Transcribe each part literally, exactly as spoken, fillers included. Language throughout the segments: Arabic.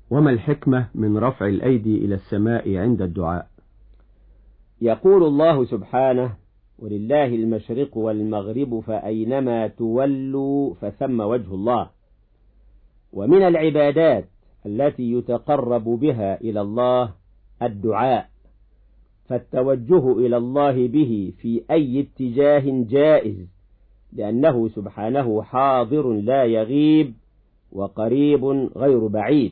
وما الحكمة من رفع الأيدي إلى السماء عند الدعاء؟ يقول الله سبحانه: ولله المشرق والمغرب فأينما تولوا فثم وجه الله. ومن العبادات التي يتقرب بها إلى الله الدعاء، فالتوجه إلى الله به في أي اتجاه جائز، لأنه سبحانه حاضر لا يغيب وقريب غير بعيد.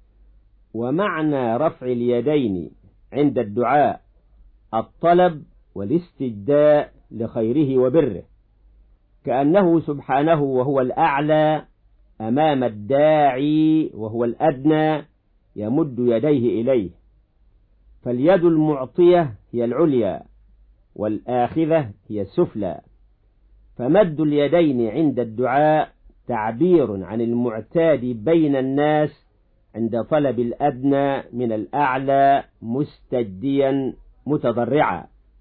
ومعنى رفع اليدين عند الدعاء الطلب والاستجداء لخيره وبره، كأنه سبحانه وهو الأعلى أمام الداعي وهو الأدنى يمد يديه إليه، فاليد المعطية هي العليا والآخذة هي السفلى، فمد اليدين عند الدعاء تعبير عن المعتاد بين الناس عند طلب الأدنى من الأعلى مستجديا متضرعا.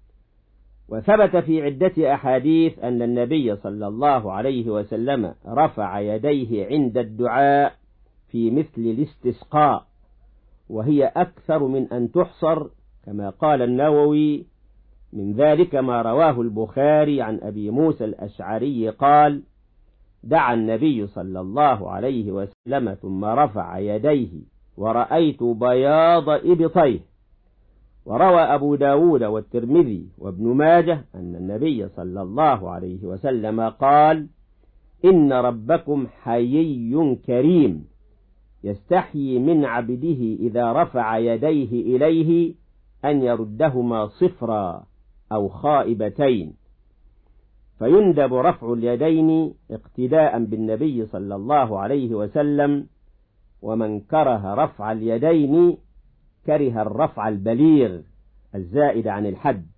وثبت في عدة أحاديث أن النبي صلى الله عليه وسلم رفع يديه عند الدعاء في مثل الاستسقاء، وهي أكثر من أن تحصر، كما قال النووي: من ذلك ما رواه البخاري عن أبي موسى الأشعري قال: دعا النبي صلى الله عليه وسلم ثم رفع يديه ورأيت بياض إبطيه. وروى أبو داود والترمذي وابن ماجه أن النبي صلى الله عليه وسلم قال: إن ربكم حيي كريم يستحيي من عبده إذا رفع يديه إليه أن يردهما صفرا أو خائبتين. فيندب رفع اليدين اقتداء بالنبي صلى الله عليه وسلم، ومن كره رفع اليدين كره الرفع البليغ الزائد عن الحد.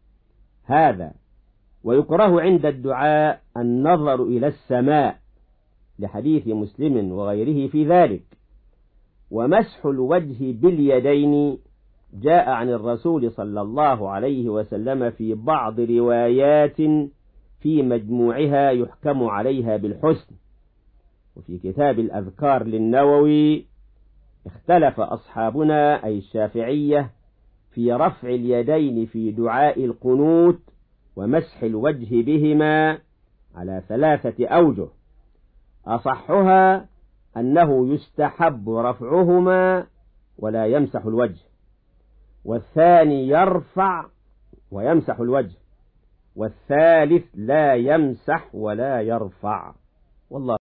هذا ويكره عند الدعاء النظر إلى السماء لحديث مسلم وغيره في ذلك. ومسح الوجه باليدين جاء عن الرسول صلى الله عليه وسلم في بعض روايات في مجموعها يحكم عليها بالحسن. وفي كتاب الأذكار للنووي اختلف أصحابنا أي الشافعية في رفع اليدين في دعاء القنوت ومسح الوجه بهما على ثلاثة أوجه، أصحها أنه يستحب رفعهما ولا يمسح الوجه، والثاني يرفع ويمسح الوجه، والثالث لا يمسح ولا يرفع. والله